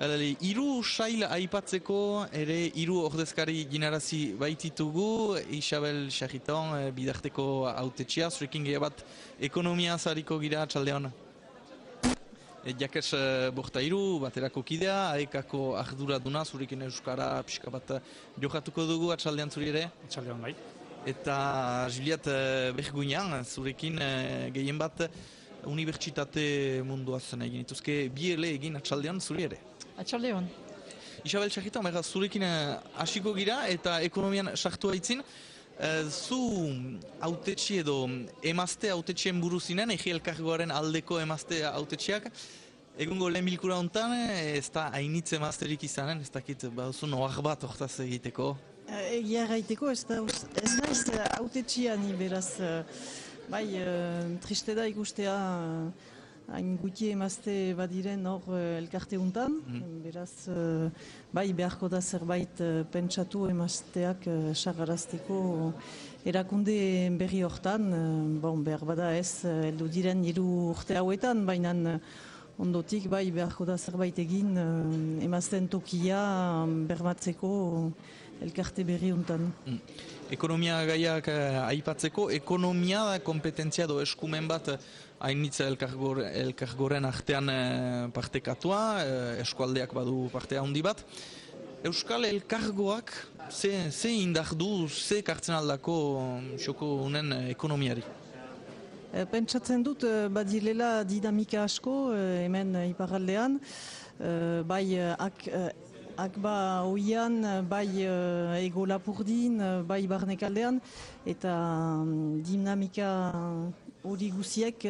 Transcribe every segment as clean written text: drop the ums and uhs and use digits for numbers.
Hiru sail aipatzeko ere hiru ordezkari ginarazi baititugu, Isabel Charriton, bidarteko hautetxea, zurekin gehiabat ekonomia zariko gira txaldean. Jakes Bortairu, baterako kidea, aekako arduraduna, zurekin euskara pixka bat jokatuko dugu atxaldean zuri ere. Atxaldean bai. Eta Juliet Bergunian, zurekin gehien bat unibertsitate munduaz egin dituzke bi ele egin atxaldean zuri ere. Atxaldean. Isabel Charriton, zurekin hasiko gira eta ekonomian sartu haitzin. Zu autetxi edo emazte autetxien buruzinen, egi elkargoaren aldeko emazte autetxiak, egungo lehen bilkura honetan, ez da hainitz emazterik izanen, ez dakit, baduzu noak bat hortaz egiteko? Egia gaiteko ez naiz autetxia ni beraz, bai, triste da ikustea hain guti emazte badiren hor elkarte untan, beraz, bai, beharko da zerbait pentsatu emazteak sagarazteko erakunde berri hortan, behar bada ez, heldu diren 3 urte hauetan, baina ondotik, bai, beharko da zerbait egin emazten tokia bermatzeko elkarte berri untan. Ekonomia gaiak aipatzeko, ekonomia da kompetentzia edo eskumen bat hainitza elkargoren artean partekatua, eskualdeak badu partea handi bat. Euskal elkargoak ze indar du, ze kartzen aldako xoko unen ekonomiari? Pentsatzen dut badilela dinamika asko hemen iparraldean, bai Akba oian, bai ego lapurdin, bai barnekaldean, eta dinamika hori guziak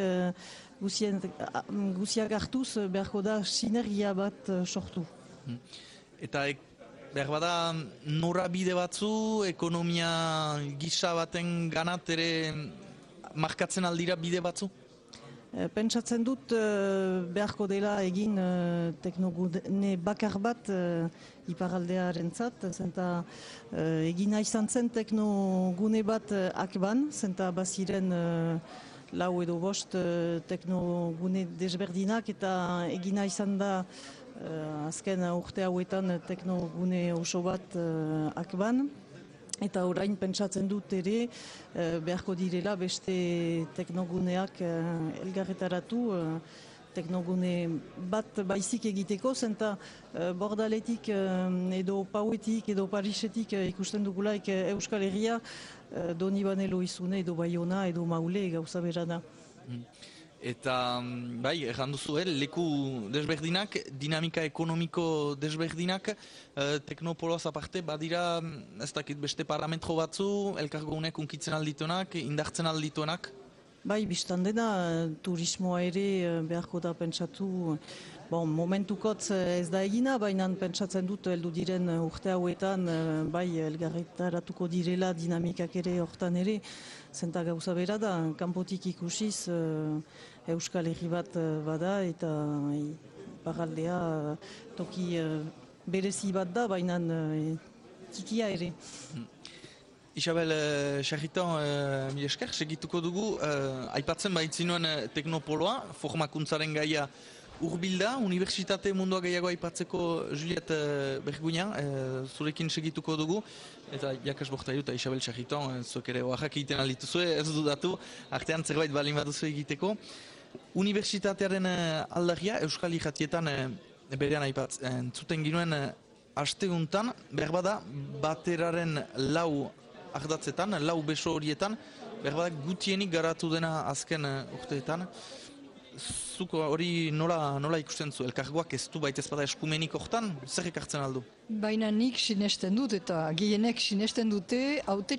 hartuz beharko da sinergia bat sortu. Eta behar bada norabide batzu, ekonomia gisa baten ganat ere markatzen aldira bide batzu? Pentsatzen dut beharko dela egin teknogune bakar bat iparaldearentzat, zenta egina izan zen teknogune bat akban, zenta baziren 4 edo 5 teknogune desberdinak eta egina izan da azken urte hauetan teknogune oso bat akban. Eta orain pentsatzen dut ere beharko direla beste teknoguneak elgarretaratu, teknogune bat baizik egiteko, zenta Bordaletik edo Pauetik edo Parisetik ikusten dugulaik Euskal Herria Donibane Loizune edo Baiona edo Maule gauza bera da. Eta, bai, erranduzu, leku desberdinak, dinamika ekonomiko desberdinak, teknopoloaz aparte, badira, ez dakit beste parametro batzu, elkargo unek unkitzen aldituenak, indartzen aldituenak? Bai, biztan dena, turismoa ere beharko da pentsatu, momentukotz ez da egina, baina pentsatzen dut heldu diren urte hauetan, bai, elgarretaratuko direla dinamikak ere hortan ere, zenta gauza bera da, kanpotik ikusiz Euskal Herri bat bada eta paraldea toki berezi bat da, baina txikia ere. Isabel Charriton, mila esker, segituko dugu, aipatzen baitzinuen teknopoloa, formakuntzaren gaia urbilda, unibertsitate mundua gehiago aipatzeko Juliet Bergunian, zurekin segituko dugu, eta Jakes Bortairu eta Isabel Charriton, zuek ere oaxak egiten aldituzue, ez dudatu, artean zerbait balin baduzu egiteko. Unibertsitatearen aldagia, Euskal Irratietan berean aipatzen zuten ginuen asteguntan, berbada bateraren 4 ardatzetan, 4 beso horietan, berbada gutienik garatu dena azken urteetan. Zuko hori nola ikusten zu, elkargoak ez du baita ezpada eskumenik hortan, zer ekartzen aldu? Baina nik sinesten dut eta gehienek sinesten dute,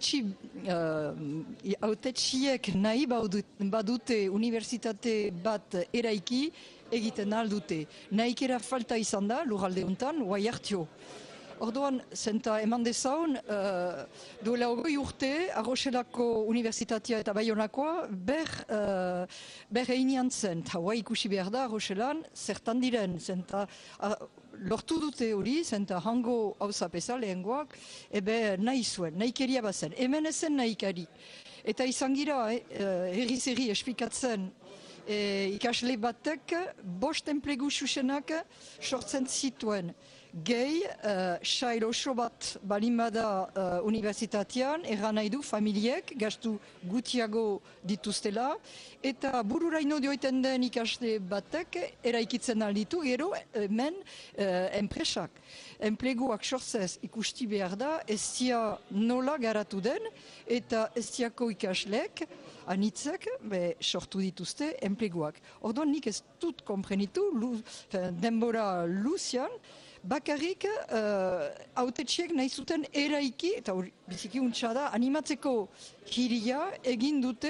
autetxiek nahi badute unibertsitate bat eraiki egiten aldute. Nahikera falta izan da, lurralde honetan, guai hartio. Orduan, zenta eman dezaun, duela 20 urte, Arroxelako Unibertsitatea eta Baionakoa ber einian zen. Haua ikusi behar da, Arroxelan, zertan diren, zenta lortu dute hori, zenta hango hauzapeza lehengoak, nahi zuen, nahikeria bazen. Hemen ezen nahikari. Eta izan gira, herri-zerri espikatzen ikasle batek 5 enplegu xuxenak sortzen zituen. Gehi, sail oso bat balin bada unibertsitatean, erran nahi du familiek gastu gutiago dituztela, eta bururaino dioiten den ikasle batek eraikitzen alditu, gero hemen enpresak. Enpleguak sortzez ikusti behar da, ez dia nola garatu den, eta ez diako ikaslek, anitzek, sortu dituzte enpleguak. Orduan nik ez dut komprenitu, denbora luzian, bakarrik hautetxiek nahi zuten eraiki, eta biziki untsa da, animatzeko hiria egin dute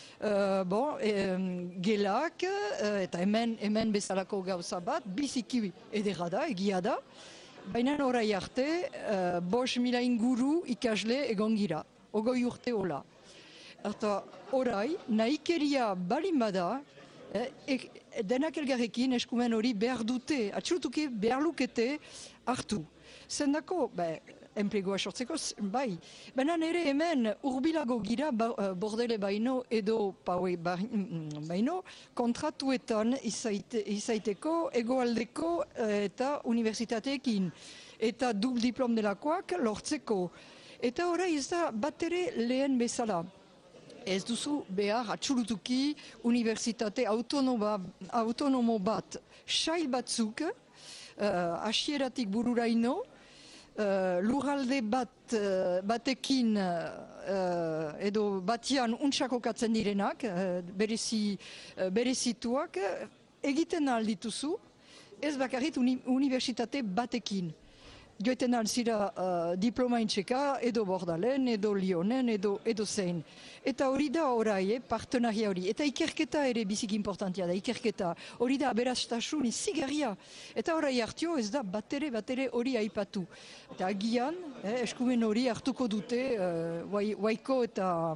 gelak, eta hemen bezalako gauza bat, biziki edera da, egia da, baina orai arte 5.000 inguru ikasle egon gira, 20 urte hola. Eta orai, nahikeria balin bada, denak elgarrekin eskumen hori behar dute, atxurutuke behar lukete hartu. Zendako, enplegoa sortzeko, bai. Baina ere hemen urbilago gira bordele baino edo paue baino kontratuetan izaiteko egoaldeko eta unibertsitateekin eta dubl diplom delakoak lortzeko. Eta orai ez da bat ere lehen bezala. Ez duzu behar atxurutuki unibertsitate autonomo bat sail batzuk, hasieratik bururaino, lurralde batekin edo batian untsako katzen direnak, berezituak, egiten aldituzu, ez bakarrit unibertsitate batekin. Joeten alzira diploma intxeka, edo Bordalen, edo Lyonen, edo zein. Eta hori da orai, partenaria hori. Eta ikerketa ere bizik importantia da, ikerketa. Hori da aberastasun izigarria. Eta orai hartio ez da batere hori aipatu. Eta agian, eskumen hori hartuko dute, Waiko eta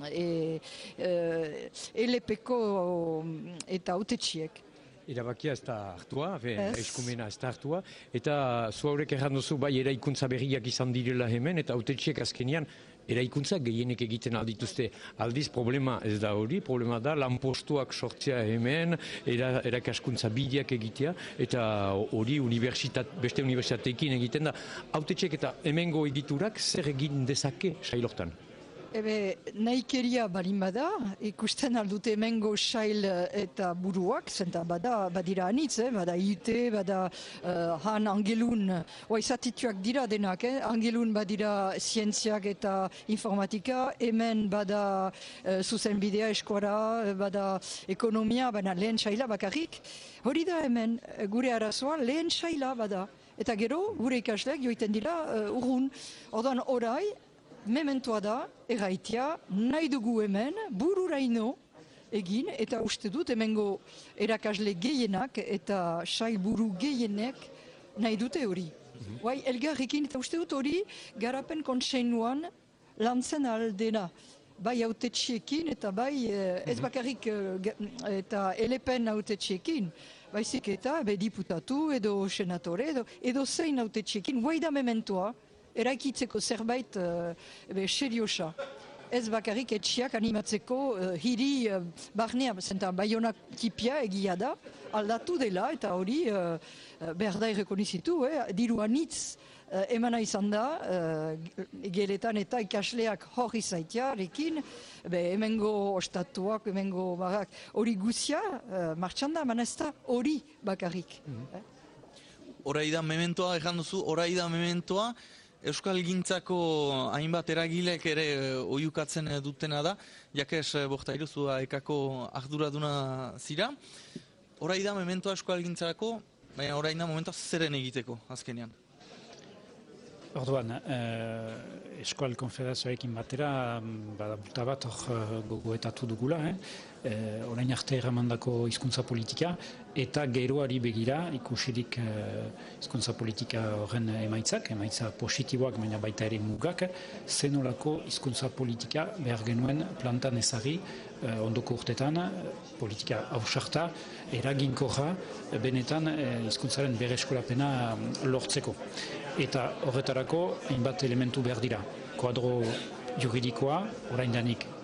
LP-ko eta autetxiek. Irabakia ez da hartua, eskumena ez da hartua, eta zu haurek erran duzu bai eraikuntza berriak izan direla hemen, eta autetxiek azkenean eraikuntza gehienek egiten aldituzte. Aldiz problema ez da hori, problema da lanpostuak sortzea hemen, erakaskuntza bideak egitea, eta hori beste unibertsitateekin egiten da. Autetxiek eta hemengo egiturak zer egin dezake sailortan? Nahikeria balin bada, ikusten aldute hemengo sail eta buruak, zenta badira anitz, bada IUT, bada han angelun, izatituak dira denak, angelun badira zientziak eta informatika, hemen bada zuzenbidea eskuara, bada ekonomia, bada lehen saila bakarrik, hori da hemen gure arazoa lehen saila bada, eta gero gure ikasleak joiten dira urrun, orduan orai, mementoa da, erraitea, nahi dugu hemen, bururaino egin, eta uste dut hemengo erakasle gehienak eta sail buru gehienek nahi dute hori. Bai, elgarrekin, eta uste dut hori garapen kontseinuan lantzen aldena. Bai autetxiekin eta bai ez bakarrik eta elepen autetxiekin. Baizik eta diputatu edo senatore edo zein autetxiekin, guai da mementoa, eraikitzeko zerbait seriosa. Ez bakarrik etxiak animatzeko hiri barnea, zenta Baionak tipia egia da, aldatu dela eta hori behar da errekonizitu, diru anitz emana izan da, geletan eta ikasleak hor izaitearekin, hemengo ostatuak, hemengo barak, hori guzia martxan da, manezta hori bakarrik. Horai da mementoa, ejan duzu, horai da mementoa, Euskal Gintzako hainbat eragilek ere oiukatzen dutena da, jakes Bortairuzua ekako arduraduna zira. Horai da mementoa Euskal Gintzako, baina horai da momentoa zeren egiteko azkenean. Orduan, Eskual Konfederazioekin batera, bulta bat gogoetatu dugula, orain arte erramandako hizkuntza politika, eta geroari begira ikusirik hizkuntza politika horren emaitza positiboak, baina baita ere mugak, zenolako hizkuntza politika behar genuen plantan ezagri ondoko urtetan, politika ausarta, eraginkorra, benetan hizkuntzaren bereskurapena lortzeko. Eta horretarako hainbat elementu behar dira. Kuadro juridikoa, oraindanik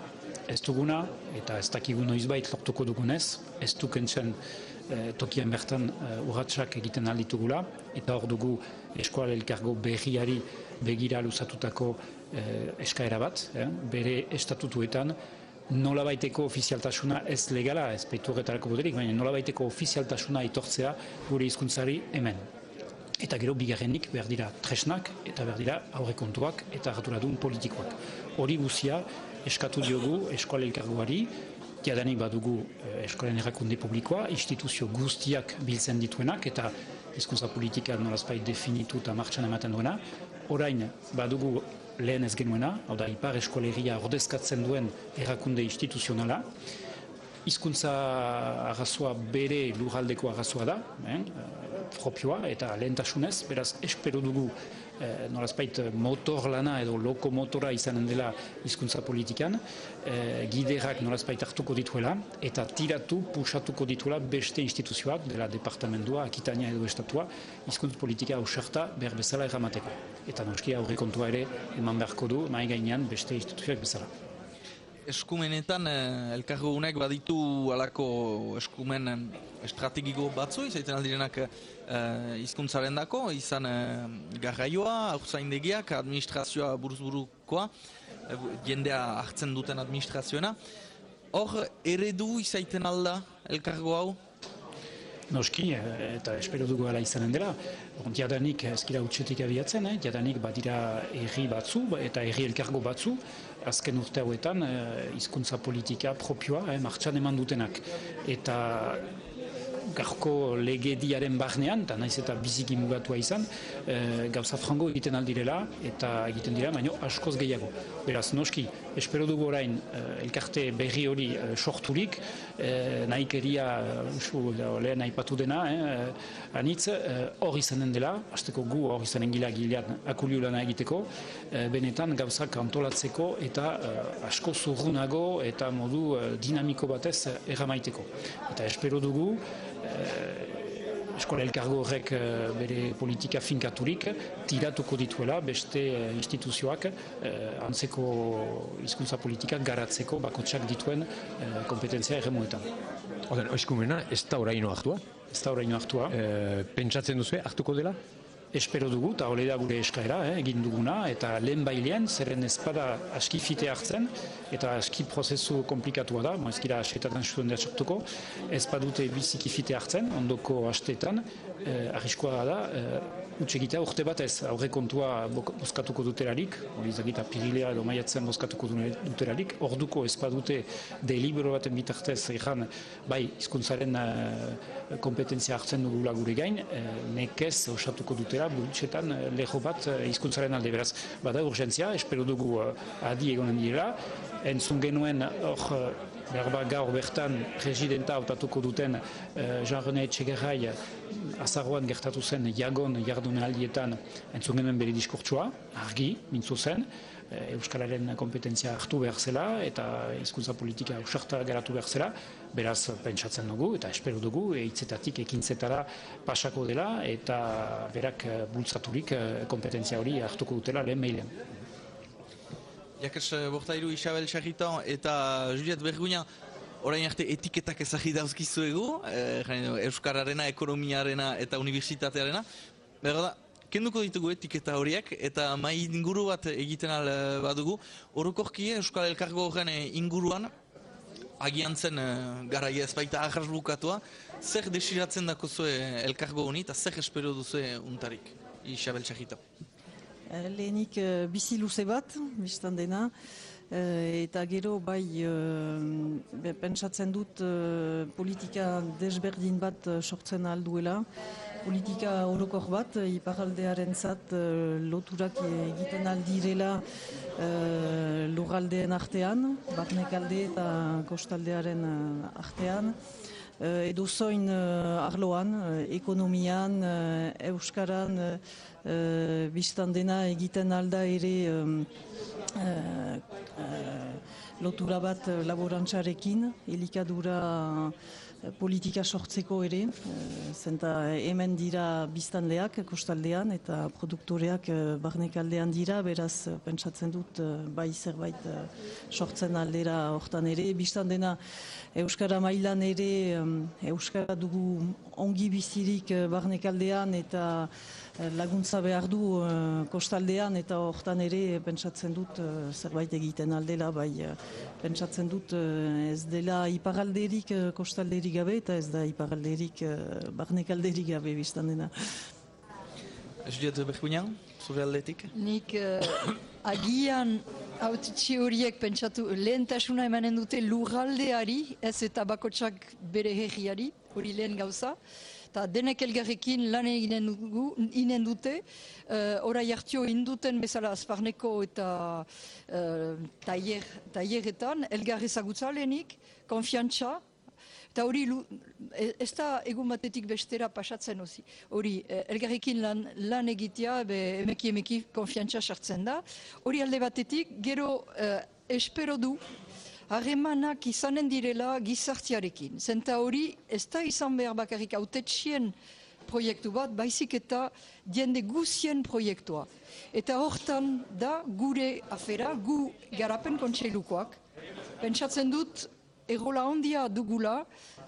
ez duguna, eta ez dakigu noizbait lortuko dugunez, ez du kentzen tokian bertan urratsak egiten alditugula, eta hor dugu eskola elkargo berriari begira luzatutako eskaera bat, bere estatutuetan, nolabaiteko ofizialtasuna ez legala, ez baitu horretarako boterik, baina nolabaiteko ofizialtasuna aitortzea gure hizkuntzari hemen. Eta gero bigarrenik behar dira tresnak eta behar dira aurrekontuak eta arduradun politikoak. Hori guzia eskatu diogu eskola elkargoari, jadanik badugu eskolen erakunde publikoa, instituzio guztiak biltzen dituenak eta hizkuntza politika nolazbait definitu eta martxan ematen duena. Orain badugu lehen ez genuena, hau da ipar eskolegia ordezkatzen duen erakunde instituzionala. Hizkuntza arrazoa bere lurraldeko arrazoa da, propioa eta lehentasunez, beraz espero dugu nolazbait motor lana edo lokomotora izanen dela hizkuntza politikan, giderak nolazbait hartuko dituela eta tiratu, pusatuko dituela beste instituzioak, dela departamentua, Akitania edo estatua, hizkuntza politika ausarta behar bezala erramateko. Eta noski aurrekontua ere eman beharko du, mai gainean beste instituzioak bezala. Eskumenetan, elkargo unek baditu alako eskumen estrategiko batzu, izaiten aldirenak hizkuntzaren dako, izan garraioa, haurtzaindegiak, administrazioa buruz-burukoa, jendea hartzen duten administrazioena. Hor, eredu izaiten alda elkargo hau? Noski, eta espero dugu ala izanen dela. Jadanik ezkira utxetik abiatzen, jadanik badira erri batzu eta erri elkargo batzu, azken urte hauetan hizkuntza politika propioa martxan eman dutenak. Eta garko legediaren barnean, eta naiz eta biziki mugatua izan, gauza frango egiten aldirela eta egiten dira, baina askoz gehiago. Beraz, noski, espero dugu orain elkarte berri hori sorturik, nahikeria lehen aipatu dena, anitz, hor izanen dela, hasteko gu hor izanen gilean akulio lana egiteko, benetan gauzak antolatzeko eta asko zurrunago eta modu dinamiko batez erramaiteko. Eta espero dugu, eskola elkargo horrek bere politika finkaturik tiratuko dituela beste instituzioak antzeko hizkuntza politikak garatzeko bakotsak dituen kompetentzia erremuetan. Oden, eskumena ez da oraino hartua? Ez da oraino hartua. Pentsatzen duzu hartuko dela? Espero dugu, eta hori da gure eskaera, egin duguna, eta lehen bailean, zeren ezpada aski fite hartzen, eta aski prozesu komplikatua da, ezkira asteetan zuten da sortuko, ezpadute biziki fite hartzen, ondoko asteetan, arriskoa da, utxegitea urte batez, aurrekontua bozkatuko duterarik, hori izagita pirilea edo maiatzen bozkatuko duterarik, orduko ezpadute delibero baten bitartez, ezan, bai, hizkuntzaren kompetentzia hartzen dugula gure gain, nekez osatuko dutera, bultxetan leho bat hizkuntzaren alde beraz. Bada urgentzia, espero dugu adi egonen direla, entzun genuen hor berba gaur bertan presidenta hautatuko duten Jean-René Etxegaray azaroan gertatu zen jagon jardunaldietan entzun genuen bere diskurtsua, argi, mintzu zen, Euskararen kompetentzia hartu behar zela eta hizkuntza politika ausarta geratu behar zela, beraz pentsatzen dugu eta espero dugu hitzetatik ekintzetara pasako dela eta berak bultzaturik kompetentzia hori hartuko dutela lehen mailean. Jakes Bortairu, Isabel Sarriton eta Juliet Berguña, orain arte etiketak ezagit dauzkizuegu, Euskararena, ekonomiarena eta unibertsitatearena. Berda, kenduko ditugu etiketa horiek eta mai inguru bat egiten badugu. Orokorki Euskal Elkargo horren inguruan, agian zen garaia ez baita ahars bukatua, zer desiratzen dako zuen Elkargo honi eta zer espero duzue untarik, Isabel Sarriton? Lehenik bizi luze bat, biztan dena, eta gero bai pentsatzen dut politika desberdin bat sortzen alduela, politika orokor bat, iparaldearen zat loturak egiten aldirela lurraldeen artean, barnekalde eta kostaldearen artean, edo zoin arloan, ekonomian, euskaran, biztan dena egiten alda ere lotura bat laborantzarekin, elikadura politika sortzeko ere, zenta hemen dira biztanleak kostaldean eta produktoreak barnekaldean dira, beraz pentsatzen dut bai zerbait sortzen aldera hortan ere. Bistan dena Euskara mailan ere Euskara dugu ongi bizirik barnekaldean eta laguntza behar du kostaldean eta hortan ere pentsatzen dut zerbait egiten aldela, bai pentsatzen dut ez dela iparalderik kostalderik gabe eta ez da iparalderik barnekalderik gabe biztan dena. Juliet Berkuña, zure aldetik? Nik agian hautetxe horiek pentsatu lehentasuna emanen dute lurraldeari, ez eta bakotsak bere herriari, hori lehen gauza. Eta denek elgarrekin lan eginen dute, orai hartio induten bezala azparneko eta taieretan, elgar ezagutza lehenik, konfiantza, eta hori ez da egun batetik bestera pasatzen hozi. Hori, elgarrekin lan egitea, emeki konfiantza sartzen da. Hori alde batetik, gero espero du, harremanak izanen direla gizartiarekin. Zenta hori ez da izan behar bakarrik hautetxien proiektu bat, baizik eta jende guzien proiektua. Eta hortan da gure afera, gu garapen kontseilukoak. Pentsatzen dut, egola handia dugula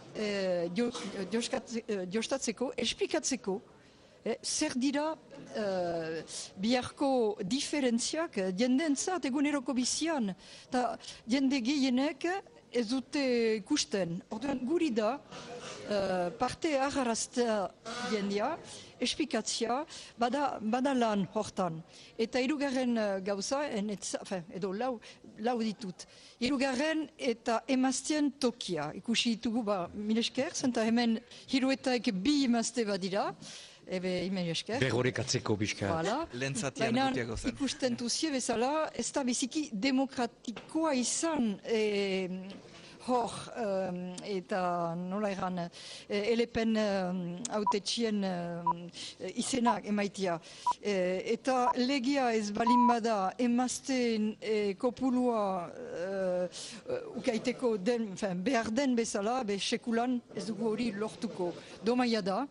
jostatzeko, esplikatzeko, zer dira biharko diferentziak jendeentzat eguneroko bizian. Ta jende gehienek ez dute ikusten. Orduan guri da parte agarraztea jendea, esplikatzea, bada lan hortan. Eta hirugarren gauza, edo lau ditut. Hirugarren eta emaztien tokia. Ikusi ditugu, mil esker, zenta hemen hiruetaik bi emazte badira. Ebe, imen esker. Berrorekatzeko bizka. Lentzatian gutiago zen. Ikusten duzie bezala, ez da biziki demokratikoa izan hor, eta nola egan, elepen hautetxien izenak emaitia. Eta legia ez balin bada emazten kopulua ukaiteko behar den bezala, sekulan ez dugu hori lortuko. Domaia da.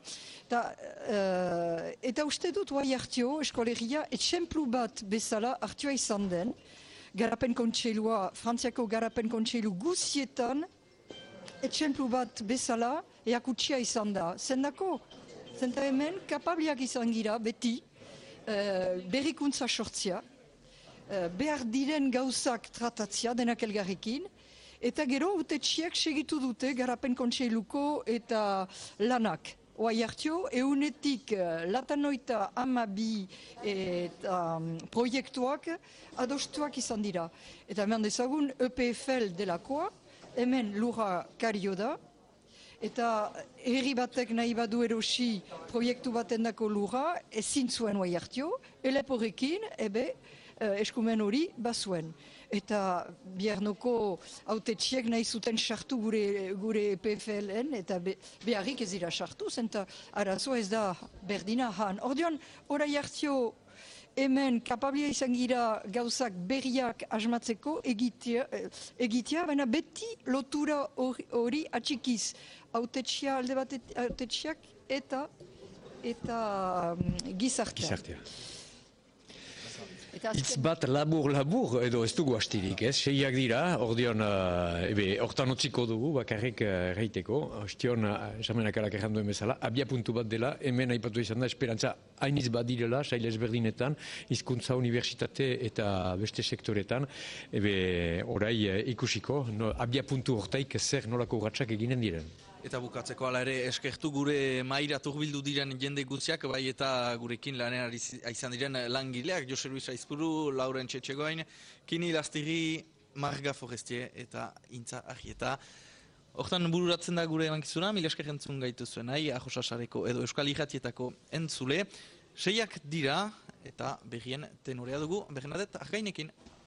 Eta uste dut guai hartio, eskolegia, etxemplu bat bezala hartioa izan den, garapen kontseilua, Frantziako garapen kontseilu guzietan, etxemplu bat bezala eakutsia izan da. Zendako, zenta hemen kapabliak izan gira beti berrikuntza sortzia, behar diren gauzak tratatzia denak elgarrekin, eta gero utetxiek segitu dute garapen kontseiluko eta lanak. Oai hartio, eunetik latanoita amabi eta proiektuak adostuak izan dira. Eta hemen dezagun EPFL delakoa, hemen lura kario da, eta herri batek nahi badu erosi proiektu batendako lura, ezin zuen oai hartio, eleporekin, eskumen hori bazuen. Eta biharnoko hautetxiek nahi zuten sartu gure PFL-en, eta beharrik ez dira sartu, zenta arazoa ez da berdina han. Ordean, orai hartio hemen kapablia izan gira gauzak berriak asmatzeko egitea, baina beti lotura hori atxikiz hautetxia alde batetik, hautetxiak eta gizartea. Hitz bat labur edo ez dugu hastirik, ez? Seiak dira, ordeon, hortan utziko dugu, bakarrik erraiteko, ostion, esamenak alak erranduen bezala, abia puntu bat dela, hemen aipatu izan da, esperantza hainiz bat direla, sail ezberdinetan, hizkuntza unibertsitate eta beste sektoretan, orai ikusiko, abia puntu hortaik zer nolako urratsak eginen diren. Eta bukatzeko ala ere eskertu gure maira turbildu diren jende guztiak, bai eta gurekin lanean izan diren langileak, Jose Luis Aizpuru, Lauren Txetxegoain, Kini Lastiri, Marga Forestier eta Intza Arrieta. Hortan bururatzen da gure emankizuna, mila esker entzun gaitu zuen, Ajosasareko edo Euskal Irratietako entzule. Seiak dira eta berrien tenorea dugu, Bernadet Argainekin.